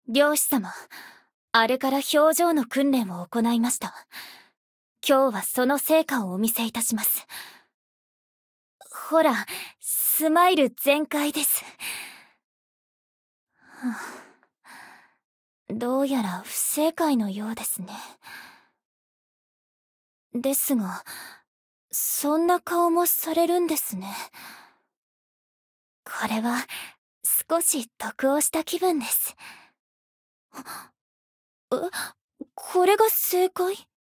漁師様、あれから表情の訓練を行いました。今日はその成果をお見せいたします。ほら、スマイル全開です。どうやら不正解のようですね。ですが、そんな顔もされるんですね。これは、少し得をした気分です。え、これが正解？